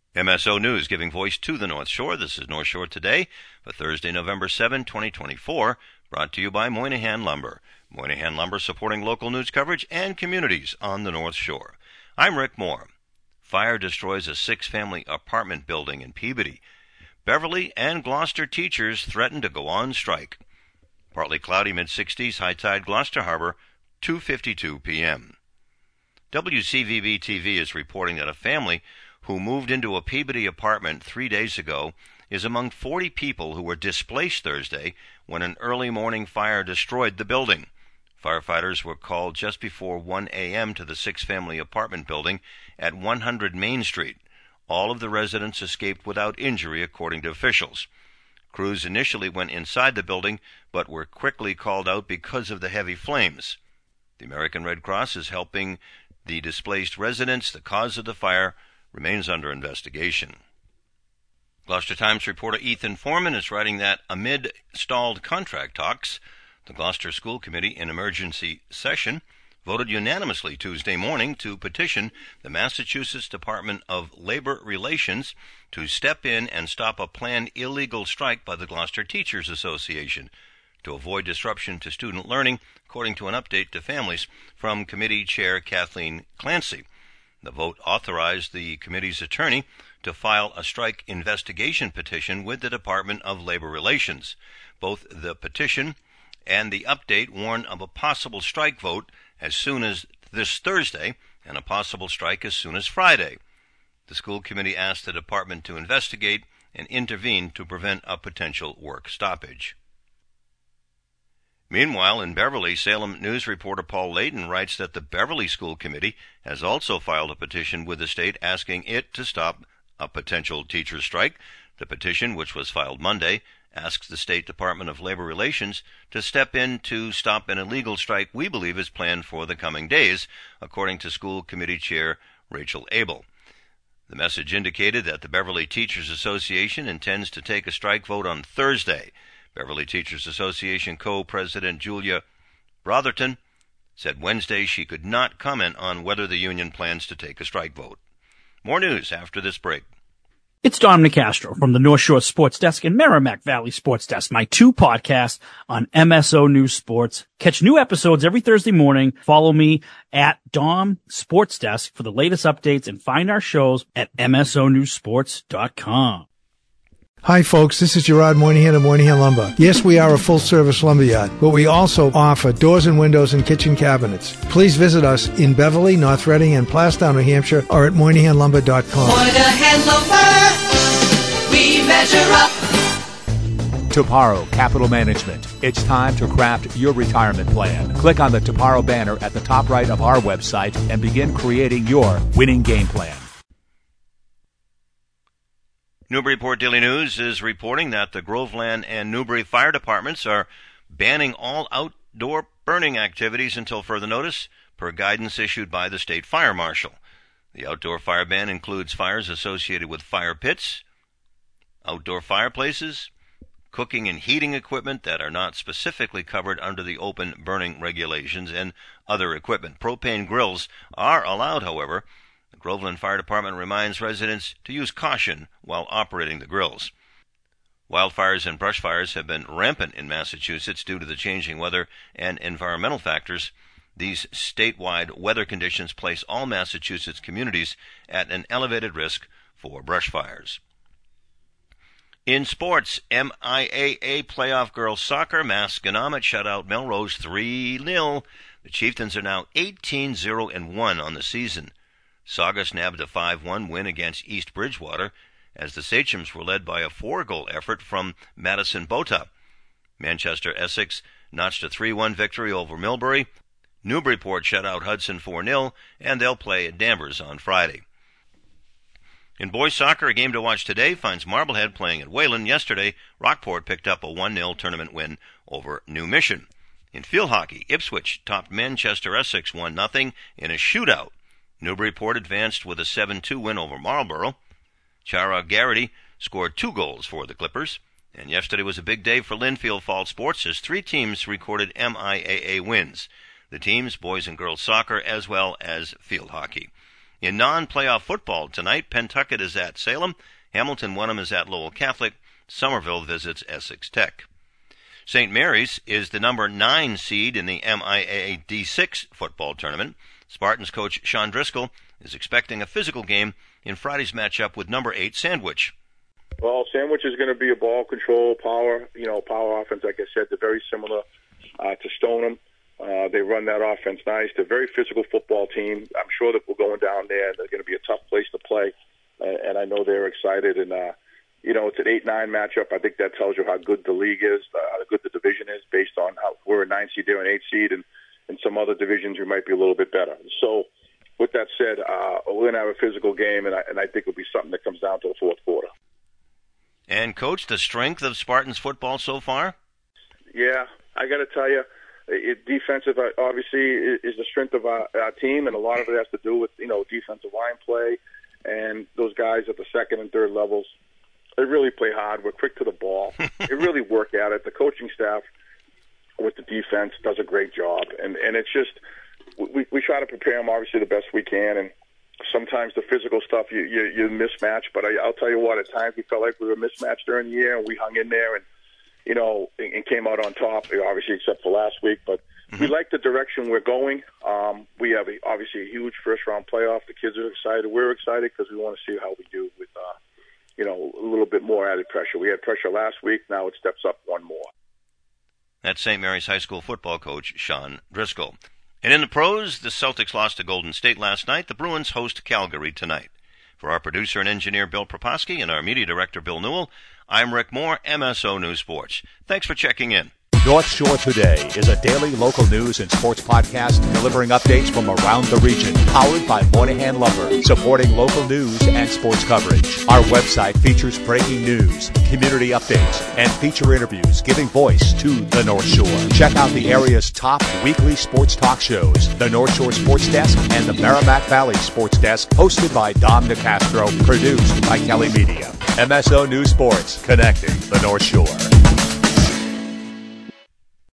MSO News, giving voice to the North Shore. This is North Shore Today for Thursday, November 7, 2024, brought to you by Moynihan Lumber. Moynihan Lumber supporting local news coverage and communities on the North Shore. I'm Rick Moore. Fire destroys a 6-family apartment building in Peabody. Beverly and Gloucester teachers threaten to go on strike. Partly cloudy, mid-60s, high tide, Gloucester Harbor, 2:52 p.m. WCVB-TV is reporting that a family who moved into a Peabody apartment 3 days ago is among 40 people who were displaced Thursday when an early morning fire destroyed the building. Firefighters were called just before 1 a.m. to the 6-family apartment building at 100 Main Street. All of the residents escaped without injury, according to officials. Crews initially went inside the building, but were quickly called out because of the heavy flames. The American Red Cross is helping the displaced residents. The cause of the fire remains under investigation. Gloucester Times reporter Ethan Foreman is writing that amid stalled contract talks, the Gloucester School Committee in emergency session voted unanimously Tuesday morning to petition the Massachusetts Department of Labor Relations to step in and stop a planned illegal strike by the Gloucester Teachers Association to avoid disruption to student learning, according to an update to families from committee chair Kathleen Clancy. The vote authorized the committee's attorney to file a strike investigation petition with the Department of Labor Relations. Both the petition and the update warn of a possible strike vote as soon as this Thursday and a possible strike as soon as Friday. The school committee asked the department to investigate and intervene to prevent a potential work stoppage. Meanwhile, in Beverly, Salem News reporter Paul Layton writes that the Beverly School Committee has also filed a petition with the state asking it to stop a potential teacher strike. The petition, which was filed Monday, asks the State Department of Labor Relations to step in to stop an illegal strike we believe is planned for the coming days, according to School Committee Chair Rachel Abel. The message indicated that the Beverly Teachers Association intends to take a strike vote on Thursday. Beverly Teachers Association co-president Julia Brotherton said Wednesday she could not comment on whether the union plans to take a strike vote. More news after this break. It's Dom Nicastro from the North Shore Sports Desk and Merrimack Valley Sports Desk, my 2 podcasts on MSO News Sports. Catch new episodes every Thursday morning. Follow me at Dom Sports Desk for the latest updates and find our shows at msonewsports.com. Hi folks, this is Gerard Moynihan of Moynihan Lumber. Yes, we are a full-service lumberyard, but we also offer doors and windows and kitchen cabinets. Please visit us in Beverly, North Reading, and Plastown, New Hampshire, or at MoynihanLumber.com. Moynihan Lumber, we measure up. Toparo Capital Management. It's time to craft your retirement plan. Click on the Toparo banner at the top right of our website and begin creating your winning game plan. Newburyport Daily News is reporting that the Groveland and Newbury fire departments are banning all outdoor burning activities until further notice, per guidance issued by the state fire marshal. The outdoor fire ban includes fires associated with fire pits, outdoor fireplaces, cooking and heating equipment that are not specifically covered under the open burning regulations, and other equipment. Propane grills are allowed, however. The Groveland Fire Department reminds residents to use caution while operating the grills. Wildfires and brush fires have been rampant in Massachusetts due to the changing weather and environmental factors. These statewide weather conditions place all Massachusetts communities at an elevated risk for brush fires. In sports, MIAA playoff girls soccer, Masconomet shut out Melrose 3-0. The Chieftains are now 18-0-1 on the season. Saugus nabbed a 5-1 win against East Bridgewater, as the Sachems were led by a 4-goal effort from Madison Bota. Manchester Essex notched a 3-1 victory over Millbury. Newburyport shut out Hudson 4-0, and they'll play at Danvers on Friday. In boys soccer, a game to watch today finds Marblehead playing at Wayland. Yesterday, Rockport picked up a 1-0 tournament win over New Mission. In field hockey, Ipswich topped Manchester Essex 1-0 in a shootout. Newburyport advanced with a 7-2 win over Marlborough. Chara Garrity scored 2 goals for the Clippers. And yesterday was a big day for Linfield Fall Sports as 3 teams recorded MIAA wins. The teams, boys and girls soccer, as well as field hockey. In non-playoff football tonight, Pentucket is at Salem, Hamilton Wenham is at Lowell Catholic, Somerville visits Essex Tech. St. Mary's is the number 9 seed in the MIAA D6 football tournament. Spartans coach Sean Driscoll is expecting a physical game in Friday's matchup with number 8 Sandwich. Well, Sandwich is going to be a ball control, power offense. Like I said, they're very similar to Stoneham. They run that offense nice. They're a very physical football team. I'm sure that we're going down there. They're going to be a tough place to play, and I know they're excited. And, it's an 8-9 matchup. I think that tells you how good the league is, how good the division is, based on how we're a 9 seed, they're an 8 seed, and in some other divisions we might be a little bit better. So with that said, we're going to have a physical game, and I think it'll be something that comes down to the fourth quarter. And, Coach, the strength of Spartans football so far? Yeah, I got to tell you, defensive obviously is the strength of our team, and a lot of it has to do with defensive line play, and those guys at the second and third levels. They really play hard. We're quick to the ball. They really work at it. The coaching staff with the defense does a great job, and it's just we try to prepare them obviously the best we can, and sometimes the physical stuff you mismatch. But I'll tell you what, at times we felt like we were mismatched during the year, and we hung in there and came out on top, obviously, except for last week. But we like the direction we're going. We have obviously a huge first-round playoff. The kids are excited. We're excited because we want to see how we do with, a little bit more added pressure. We had pressure last week. Now it steps up one more. That's St. Mary's High School football coach Sean Driscoll. And in the pros, the Celtics lost to Golden State last night. The Bruins host Calgary tonight. For our producer and engineer Bill Proposky and our media director Bill Newell, I'm Rick Moore, MSO News Sports. Thanks for checking in. North Shore Today is a daily local news and sports podcast delivering updates from around the region, powered by Moynihan Lumber, supporting local news and sports coverage. Our website features breaking news, community updates, and feature interviews giving voice to the North Shore. Check out the area's top weekly sports talk shows, the North Shore Sports Desk and the Merrimack Valley Sports Desk, hosted by Dom DeCastro, produced by Kelly Media. MSO News Sports, connecting the North Shore.